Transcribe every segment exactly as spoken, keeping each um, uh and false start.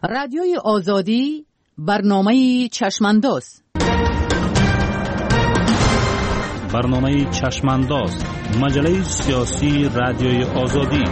رادیوی آزادی برنامه چشمانداز برنامه چشمانداز مجله سیاسی رادیوی آزادی.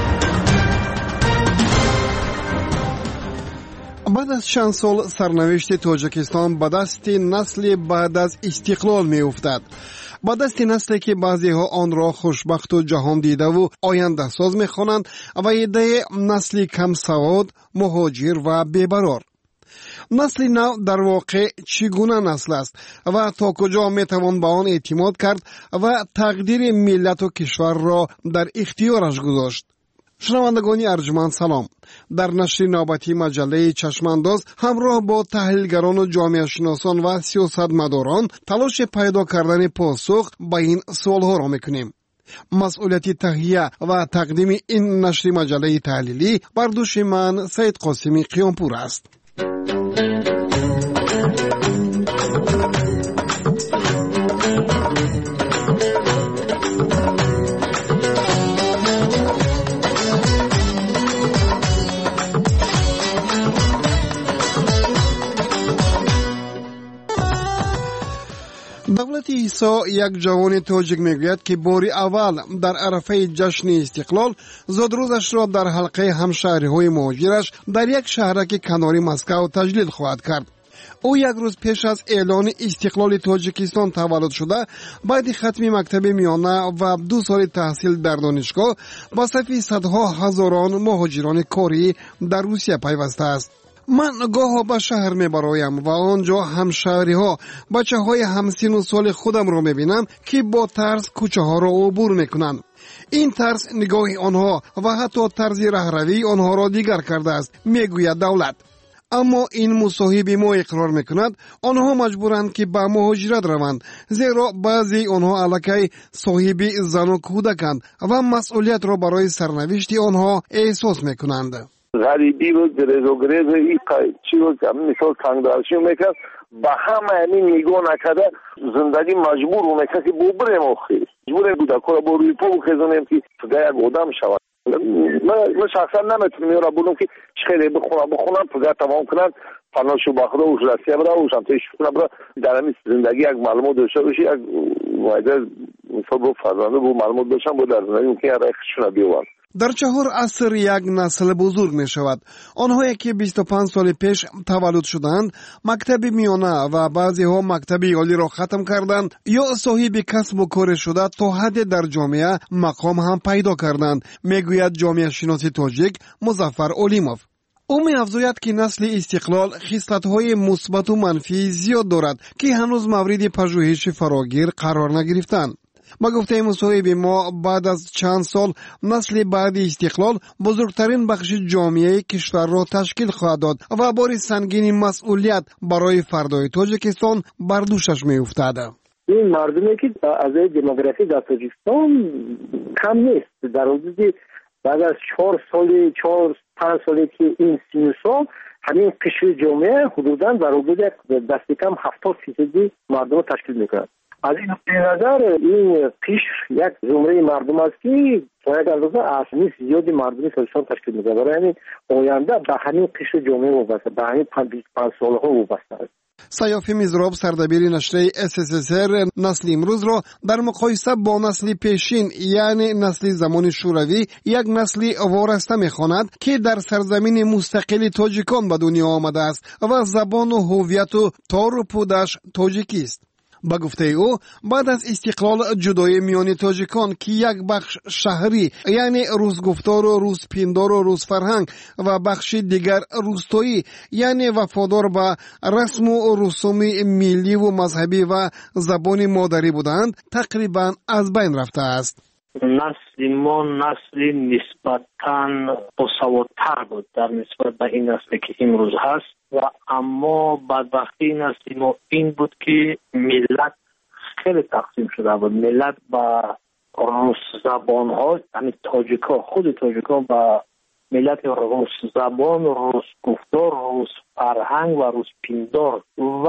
بعد از چند سال سرنوشت تاجیکستان به دست نسل بعد از استقلال می افتد. با دست نسلی که بعضی ها آن را خوشبخت و جهان دیده و آینده ساز می خوانند و ایده نسلی کم سواد، مهاجر و بی‌برار. نسل نو در واقع چگونه نسل است و تا کجا می توان به آن اعتماد کرد و تقدیر ملت و کشور را در اختیارش گذاشت؟ شنوندگان ارجمند سلام. در نشر نوبتی مجله چشمانداز همراه با تحلیلگران و جامعه شناسان و سیاستمداران تلاش پیدا کردن پاسخ به این سوالها را میکنیم. مسئولیت تهیه و تقدیم این نشر مجله تحلیلی بر دوش من سید قاسمی قیامپور است. دولت عیسی یک جوان تاجیک میگوید که باری اول در عرفه جشن استقلال زادروزش را در حلقه همشهری‌های مهاجرش در یک شهرک کناری مسکو تجلیل خواهد کرد. او یک روز پیش از اعلان استقلال تاجیکستان تولد شده، بعد ختم مکتب میانه و دو سال تحصیل در دانشگاه با صف صدها هزاران مهاجران کاری در روسیه پیوسته است. من گاه به شهر می برایم و آنجا همشهری ها بچه های همسین و سال خودم را می بینم که با ترس کوچه ها را عبور می کنند. این ترس نگاه آنها و حتی طرز رهروی آنها را دیگر کرده است، می گوید دولت. اما این مصاحب ما اقرار می کند آنها مجبورند که به مهاجرت روند، زیرا بعضی آنها الکی صاحب زن و کودکند و مسئولیت را برای سرنوشت آنها احساس می کنند. غریبی رو گریز و گریز این چی رو مثال تنگدارشی رو میکرد به همه همین نگاه نکده زندگی مجبور رو میکرد که بو بریم آخی مجبور بوده که با روی پا بخیزونیم که پگه یک آدم شود. من شخصا نمیتونم یه را بودم که خیلی بخونم بخونم پگه تمام کنن پناشو بخدا و رسیه برا و شمتایش کنم برا در همین زندگی یک معلومات داشته باشی یک وایده مثال با فرزانده با معلومات داشتم با در زندگی ممکن یک ریخشون بیوان. در چهار عصر یک نسل بزرگ می شود. آنهایی که بیست و پنج سال پیش تولد شدند، مکتب میانه و بعضی ها مکتب عالی را ختم کردند یا صاحب کسب و کار شده تا حد در جامعه مقام هم پیدا کردند، میگوید جامعه شناس تاجیک مظفر اولیموف. او می افزاید که نسل استقلال خصلت‌های مثبت و منفی زیاد دارد که هنوز مورد پژوهش فراگیر قرار نگرفتند. با گفته مصاحب ما بعد از چند سال نسل بعد استقلال بزرگترین بخش جامعه کشور را تشکیل خواهد داد و بار سنگین مسئولیت برای فردای تاجیکستان بر دوشش می افتد. این مردمی که از دموگرافی در تاجیکستان کم نیست. در حدود بعد از چهار سال چهار پنج سالی که این سی سال همین قشر جامعه حدوداً در حدود دست کم هفتاد فیصدی مردم تشکیل میکنند. از این نظر این قشر یک زمره مردم است که تا یک اندازه اصلی زیادی مردمی تاجیکستان تشکیل میده. برای همین آینده به همین قشر جامعه وابسته، به همین پنج سالها وابسته است. سیاف میزراب سردبیر نشریه اس اس اس ار نسل امروز را در مقایسه با نسل پیشین یعنی نسل زمان شوروی یک نسل وارسته میخواند که در سرزمین مستقل تاجیکان به دنیا آمده است و زبان و هویت و تار و پودش تاجیکی است. با گفته او بعد از استقلال جدای میان تاجیکان که یک بخش شهری یعنی روز گفتار و روز پیندار و روز فرهنگ و بخش دیگر روستایی یعنی وفادار به رسم و رسوم ملی و مذهبی و زبان مادری بودند تقریبا از بین رفته است. نسل ما نسل نسبتاً باسوادتر بود در نسبت به این نسلی که امروز هست و اما بدبختی نسل ما این بود که ملت خیلی تقسیم شده بود. ملت با روس زبان ها یعنی تاجیک ها خود تاجیک ها با ملت روس زبان، روس گفتار، روس فرهنگ و روس پیندار و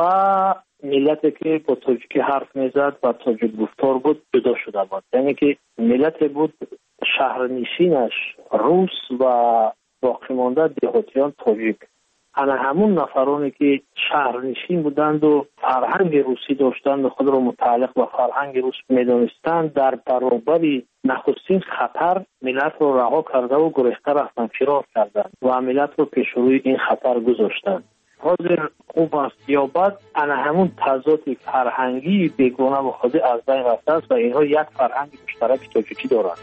ملتی که با تاجیکی حرف میزد و تاجیک گفتار بود جدا شده بود. یعنی که ملتی بود شهرنشینش روس و باقی مانده دهاتیان تاجیک. انا همون نفرانی که شهرنشین بودند و فرهنگ روسی داشتند و خود را متعلق به فرهنگ روس میدانستند، در برابر نخستین خطر ملت را رها کرده و گریخته رفتند، فرار کردند و ملت را پیش روی این خطر گذاشتند. حاضر خوب است یا بد، انا همون تضاد فرهنگی بیگانه و خود از بین رفته است و اینها یک فرهنگ مشترک تاجیکی دارند.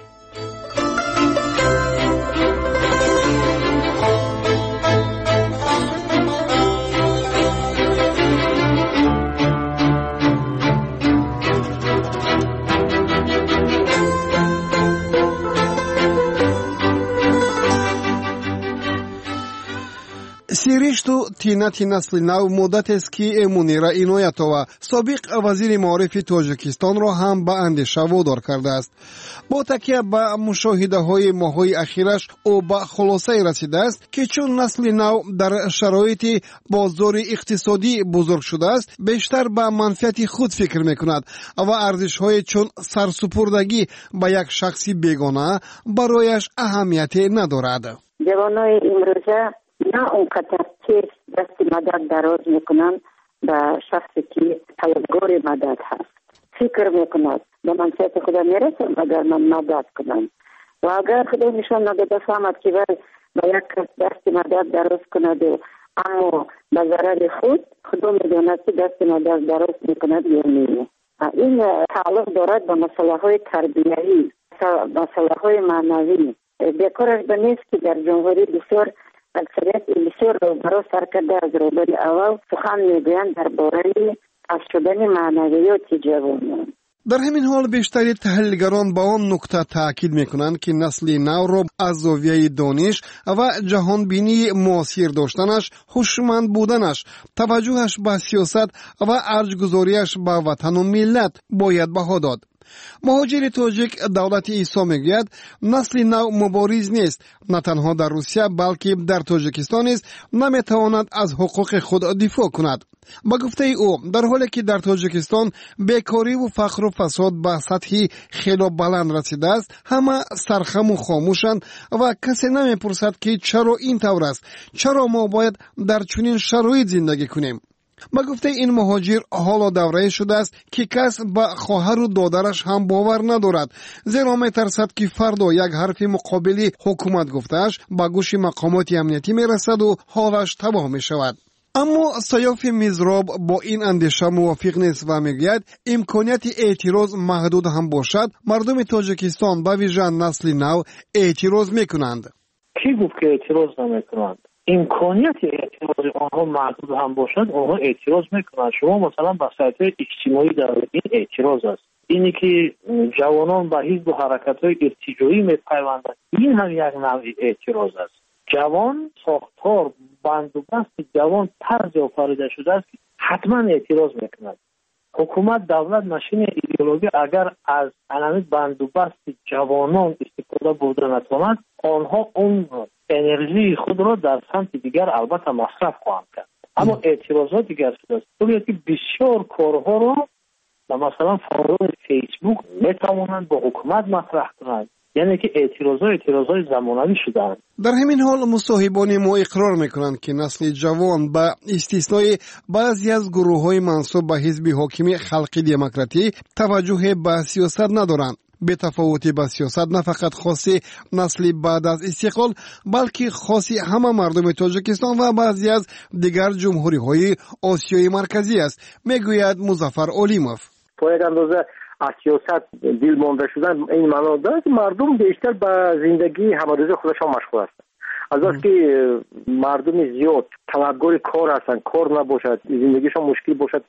сиришту тинати насли нав муддатест ки Мунира Иноятова, собиқ вазири маорифи Тоҷикистонро ҳам ба андеша водор кардааст. бо такя ба мушоҳидаҳои моҳҳои ахираш ӯ ба хулосае расидааст ки чун насли нав дар шароити бозори иқтисодӣ бузург шудааст, бештар ба манфиати худ фикр мекунад ва арзишҳое чун сарсупурдагӣ ба як шахси бегона барояш аҳамияте надорад. ҷавонои имрӯза نه اونقدر تیز دست مدد دراز میکنند به شخصی که طلبگار مدد هست. فکر میکند به منفعت خدا میرسم اگر من مدد کنم و اگر خدا نشان نداده فهمد که باید به یک کس دست مدد دراز کند و اما به ضرر خود خدا میداند که دست مدد دراز میکند یا نه. این تعلق دارد به مسئله های تربیتی، مسئله های معنوی. بیکارش به نیست که در جمهوری بسیار اکثریت بسیار روبرو سر کرده از روبر اول سخن میگویند درباره از شدن معنویات جوانان. در همین حال بیشتری تحلیلگران با آن نکته تاکید میکنند که نسل نو را از زاویه دانش و جهان بینی معاصر داشتنش، هوشمند بودنش، توجهش به سیاست و ارجگذاریش به وطن و ملت باید بها داد. مهاجر تاجیک دولت عیسی میگوید نسل نو مبارز نیست، نه تنها در روسیه بلکه در تاجیکستان نیز نمیتواند از حقوق خود دفاع کند. با گفته او در حالی که در تاجیکستان بیکاری و فقر و فساد به سطحی خیلی بلند رسیده است، همه سرخم و خاموشند و کسی نمیپرسد که چرا این طور است، چرا ما باید در چنین شرایط زندگی کنیم. با گفته این مهاجر حالا دوره شده است که کس به خواهر و دادرش هم باور ندارد، زیرا میترسد که فردا یک حرف مقابلی حکومت گفتهش به گوش مقامات امنیتی میرسد و حالش تباه میشود. اما سیاف میزراب با این اندیشه موافق نیست و میگوید امکانیت اعتراض محدود هم باشد، مردم تاجیکستان به ویژه نسل نو اعتراض میکنند. کی گفت که اعتراض نمیکنند؟ امکانیت اعتراض آنها محدود هم باشد، آنها اعتراض میکنند. شما مثلا با سایت‌های اجتماعی در این اعتراض است، اینی که جوانان به حزب و حرکت‌های ارتجاعی میپیوندند، این هم یک نوع اعتراض است. جوان ساختار بندوبست جوان طرز آفریده شده است که حتما اعتراض میکند. حکومت دولت ماشین ایدئولوژی اگر از علامت بندوبست جوانان استفاده بوده نتواند، آنها اون انرژی خود را در سمت دیگر البته مصرف خواهند کرد. اما اعتراضات دیگر شده است. طوریه که بسیار کارها را مثلا فعالان فیسبوک میتوانند با حکومت مطرح کنند، یعنی که اعتراضات اعتراضات زمانوی شدند. در همین حال مصاحبان ما اقرار میکنند که نسل جوان با استثنای بعضی از گروه‌های منسوب به حزب حاکم خلقی دموکراتی توجه به سیاست ندارند. به تفاوت با سیاست نه فقط خاصی نسل بعد از استقلال بلکه خاصی همه مردم تاجیکستان و بعضی از دیگر جمهوری‌های آسیای مرکزی است، میگوید مظفر علیموف. پای اندازه از سیاست دل مانده شدن این معنا دارد مردم بیشتر به زندگی همروزه خودشان مشغول هستند. از وقتی که مردم زیاد طلبگار کار هستند، کار نباشد، زندگیشان مشکل باشد،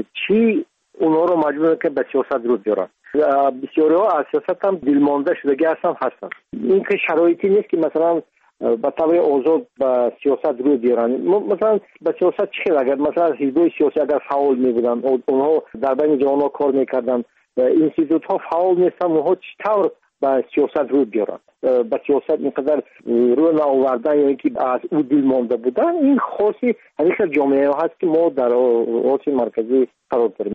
چی اونها رو مجبور که به سیاست رو بیارن. بسیاری ها از سیاست هم دلمانده شدگی هستن هستن. این که شرایطی نیست که مثلا به طبع آزاد به سیاست رو بیارن. مثلا به سیاست چه اگر مثلا حزبای سیاسی اگر فعال می بودن، اونها در بین جوانان کار میکردن، اینستیتوت ها فعال نیستن، اونها چطور به سیاست رو بیارن؟ به سیاست اینقدر رو نآوردن، یعنی که از او دلمانده بودن، این خاصی همیشه جامعه هست که ما در آسیای مرکزی قرار داریم.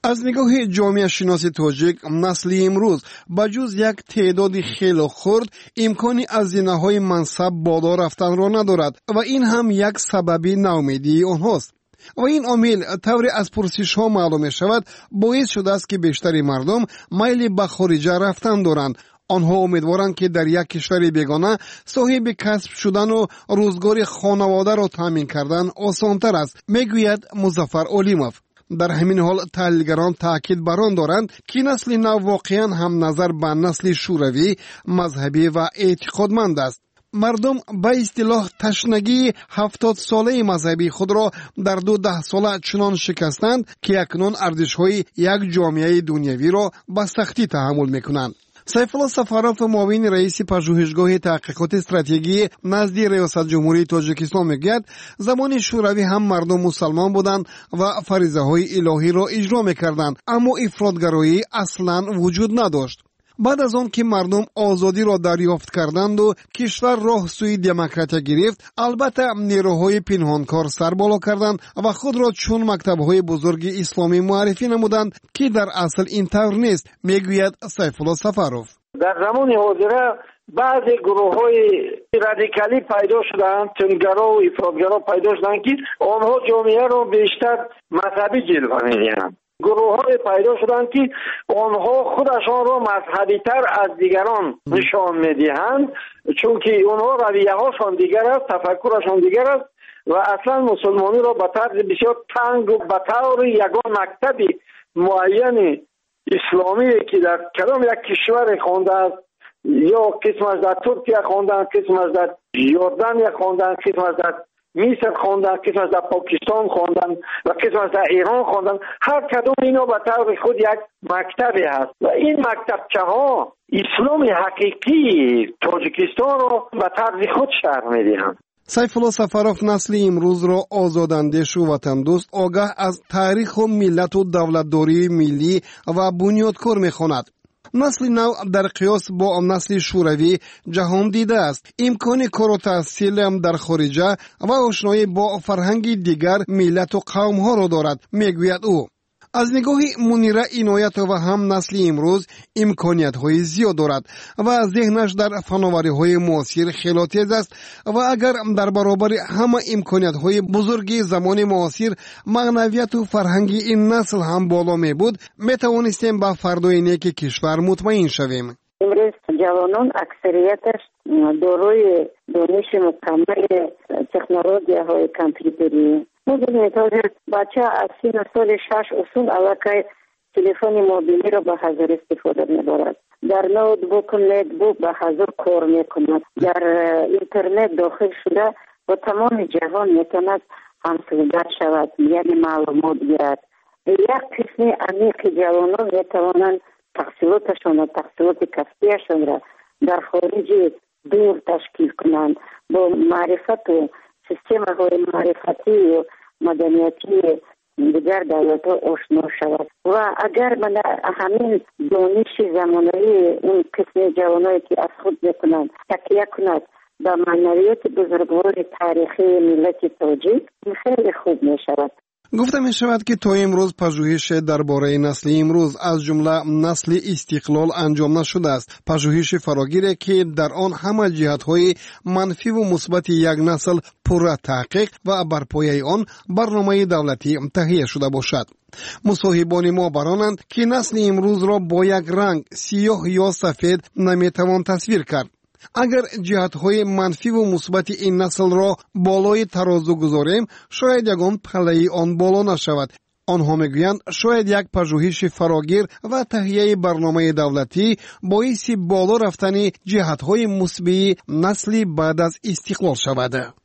از نگاه جامعه شناسی تاجیک، نسل امروز با جز یک تعداد خیلی خرد امکانی از زینه‌های منصب بالا رفتن را ندارد و این هم یک سببی ناامیدی آنهاست. و این عامل طوری از پرسش ها معلوم می شود باعث شده است که بیشتری مردم میل به خارجه رفتن دارند. آنها امیدوارند که در یک کشور بیگانه صاحب کسب شدن و روزگار خانواده را تامین کردن آسان‌تر است، میگوید مظفر علیموف. در همین حال تحلیلگران تاکید بر آن دارند که نسل نو واقعا هم نظر به نسل شوروی، مذهبی و اعتقادمند است. مردم به اصطلاح تشنگی هفتاد ساله مذهبی خود را در دو ده ساله چنان شکستند که اکنون ارزش‌های یک جامعه دنیوی را به سختی تحمل می‌کنند. سیف الله سفاروف، معاون رئیس پژوهشگاه تحقیقات استراتژی نزد ریاست جمهوری تاجیکستان میگوید زمان شوروی هم مردم مسلمان بودند و فریضه های الهی را اجرا میکردند، اما افراطگرایی اصلا وجود نداشت. بعد از آن که مردم آزادی را دریافت کردند و کشور راه سوی دموکراسی گرفت، البته نیروهای پنهانکار سر بالا کردند و خود را چون مکتب‌های بزرگ اسلامی معرفی نمودند که در اصل این طور نیست، میگوید سیف الله سفاروف. در زمان حاضر بعضی گروه‌های رادیکالی پیدا شدند، تندگرا و افراطگرا پیدا شدند که آنها جامعه را بیشتر مذهبی جلوه می‌دهند. گروه های پیدا شدند که آنها خودشان را مذهبی تر از دیگران نشان میدهند، چون که آنها رویه هاشان دیگر است، تفکرشان دیگر است و اصلا مسلمانی را به طرز بسیار تنگ و به طور یگان مکتب معین اسلامی که در کدام یک کشور خوانده است، یا قسمش در ترکیه خواندن، قسمش در یوردانیا خواندن، قسمش در مصر خواندن، قسمش در پاکستان خواندن و قسمش در ایران خواندن. هر کدوم اینا به طور خود یک مکتبی هست و این مکتبچه ها اسلام حقیقی تاجیکستان را به طرز خود شرح میدهند. سیف الله سفاروف نسل امروز را آزاداندیش و وطن دوست، آگاه از تاریخ و ملت و دولتداری ملی و بنیادکار میخواند. نسل نو در قیاس با نسل شوروی جهان دیده است. امکان کار و تحصیل در خارجه و آشنایی با فرهنگ دیگر ملت و قوم ها را دارد، میگوید او. از نگاه منیره عنایت و هم نسل امروز امکانیت های زیاد دارد و ذهنش در فناوری های معاصر خیلی تیز است و اگر در برابر همه امکانیت های بزرگ زمان معاصر معنویت و فرهنگ این نسل هم بالا می بود، می توانستیم به فردای نیک کشور مطمئن شویم. امروز جوانان اکثریتش دارای دانش مکمل تکنولوژی های کامپیوتری. می‌دونید بچه از سن سال شش اصول علاقه تلفن موبیلی را به حضور استفاده می‌برد. در نوتبوک نتبوک به حضور کار می‌کند. در اینترنت داخل شده و تمام جهان می‌تواند همسودت شود، یعنی معلومات گیرد. یک قسم عمیق جوانان می‌توانند تحصیلاتشان و تحصیلات کسبیشان را در خارج دور تشکیل کنند، با معرفت و سیستم های معرفتی و مدنیتی دیگر دولت ها آشنا شود و اگر من همین دانش زمانه‌ای اون قسم جوانایی که از خود میکنند تکیه کند به معنویات بزرگوار تاریخی ملت تاجیک، خیلی خوب می شود. گفته می شود که تا امروز پژوهش درباره نسل امروز از جمله نسل استقلال انجام نشده است. پژوهش فراگیری که در آن همه جهت‌های منفی و مثبت یک نسل پر تحقیق و بر پایه آن برنامه دولتی تهیه شده باشد. مصاحبان ما برانند که نسل امروز را با یک رنگ سیاه یا سفید نمیتوان تصویر کرد. اگر جهت‌های منفی و مثبت این نسل را بالای ترازو گذاریم، شاید یگان پله آن بالا نشود. آنها میگویند شاید یک پژوهش فراگیر و تهیه برنامه دولتی باعث بالا رفتن جهت‌های مثبت نسلی بعد از استقلال شود.